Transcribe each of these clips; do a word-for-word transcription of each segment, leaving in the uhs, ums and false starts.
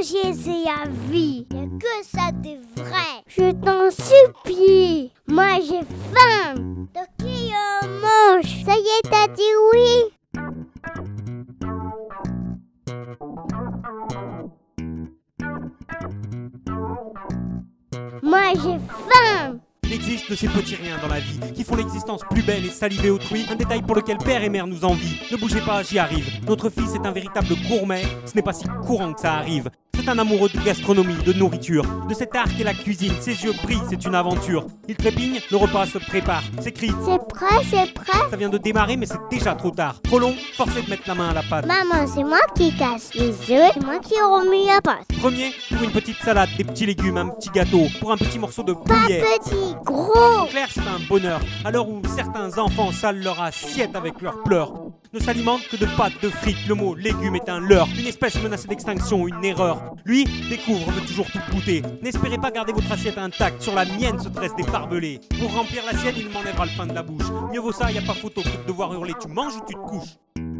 Manger, c'est la vie. Y'a que ça de vrai. Je t'en supplie. Moi, j'ai faim. Donc, qui en mange? Ça y est, t'as dit oui? Moi, j'ai faim. Il existe de ces petits riens dans la vie qui font l'existence plus belle et saliver autrui, un détail pour lequel père et mère nous envient. Ne bougez pas, j'y arrive. Notre fils est un véritable gourmet, ce n'est pas si courant que ça arrive. C'est un amoureux de gastronomie, de nourriture, de cet art qu'est la cuisine. Ses yeux brillent, c'est une aventure. Il trépigne, le repas se prépare. C'est cri. C'est prêt, c'est prêt. Ça vient de démarrer, mais c'est déjà trop tard. Trop long, forcé de mettre la main à la pâte. Maman, c'est moi qui casse les œufs, c'est moi qui remue la pâte. Premier, pour une petite salade, des petits légumes, un petit gâteau, pour un petit morceau de Pas poulet. petit, gros. En clair, c'est un bonheur, à l'heure où certains enfants salent leur assiette avec leurs pleurs. Ne s'alimentent que de pâtes, de frites, le mot légume est un leurre. Une espèce menacée d'extinction, une erreur. Lui, découvre, veut toujours tout goûter. N'espérez pas garder votre assiette intacte, sur la mienne se tressent des barbelés. Pour remplir la sienne, il m'enlèvera le pain de la bouche. Mieux vaut ça, y a pas photo que de devoir hurler, tu manges ou tu te couches.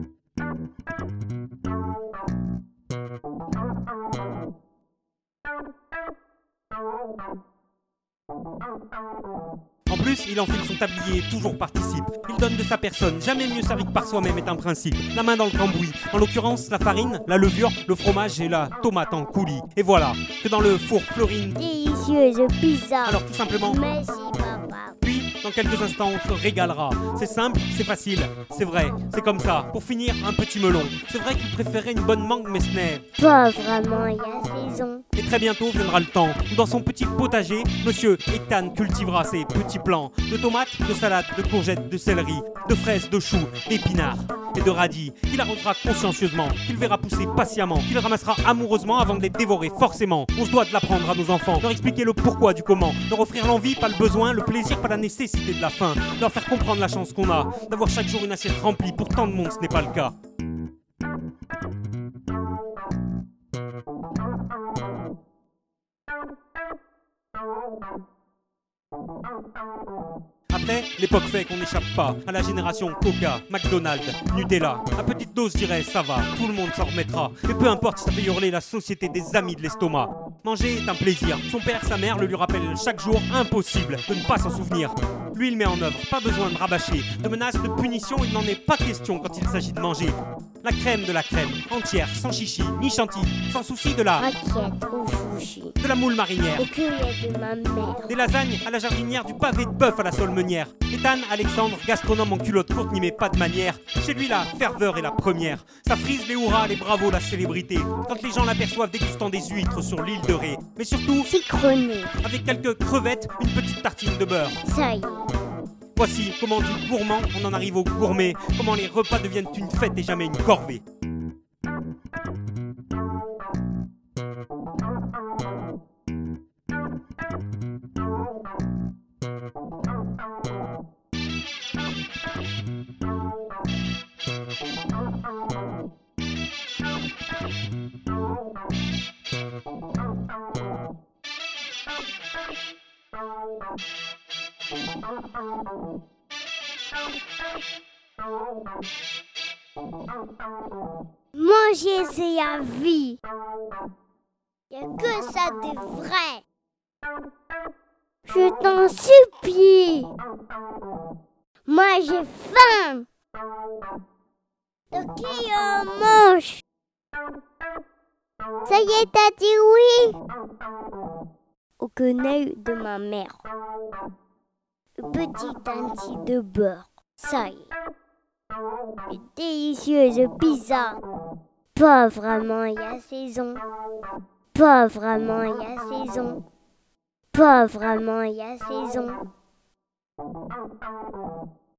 En plus, il enfile son tablier et toujours participe. Il donne de sa personne, jamais mieux servi que par soi-même est un principe. La main dans le cambouis, en l'occurrence la farine, la levure, le fromage et la tomate en coulis. Et voilà, que dans le four florine. Délicieuse pizza. Alors tout simplement, Merci, papa. puis dans quelques instants on se régalera. C'est simple, c'est facile, c'est vrai, c'est comme ça. Pour finir, un petit melon. C'est vrai qu'il préférait une bonne mangue, mais ce n'est Pas vraiment, il y a saison. Et très bientôt viendra le temps où dans son petit potager, monsieur Ethan cultivera ses petits plants de tomates, de salades, de courgettes, de céleri, de fraises, de choux, d'épinards et de radis, qu'il arrosera consciencieusement, qu'il verra pousser patiemment, qu'il ramassera amoureusement avant de les dévorer forcément. On se doit de l'apprendre à nos enfants, leur expliquer le pourquoi du comment, leur offrir l'envie, pas le besoin, le plaisir, pas la nécessité de la faim, leur faire comprendre la chance qu'on a, d'avoir chaque jour une assiette remplie. Pour tant de monde, ce n'est pas le cas. Après, l'époque fait qu'on n'échappe pas à la génération Coca, McDonald's, Nutella. À petite dose, je dirais, ça va, tout le monde s'en remettra. Mais peu importe si ça fait hurler la société des amis de l'estomac. Manger est un plaisir. Son père, sa mère le lui rappellent chaque jour, impossible de ne pas s'en souvenir. Lui, il met en œuvre, pas besoin de rabâcher. De menaces, de punition, il n'en est pas question quand il s'agit de manger. La crème de la crème, entière, sans chichi, ni chantilly, sans souci de la... Raquette au chouchi. de la moule marinière. Au cueillet de ma mère. Des lasagnes à la jardinière, du pavé de bœuf à la solmenière. Ethan, Alexandre, gastronome en culotte courte, n'y met pas de manière. Chez lui, la ferveur est la première. Ça frise les hurrahs, les bravos, la célébrité. Quand les gens l'aperçoivent dégustant des huîtres sur l'île de Ré. Mais surtout, Cicroné. avec quelques crevettes, une petite tartine de beurre. Ça y est. Voici comment du gourmand, on en arrive au gourmet. Comment les repas deviennent une fête et jamais une corvée. Manger, c'est la vie. Y'a que ça de vrai. Je t'en supplie. Moi, j'ai faim. Donc, qui en mange? Ça y est, t'as dit oui? Au quenelle de ma mère. Petit tanti de beurre. Ça y est. Une délicieuse pizza. Pas vraiment, il y a saison. Pas vraiment, il y a saison. Pas vraiment, il y a saison.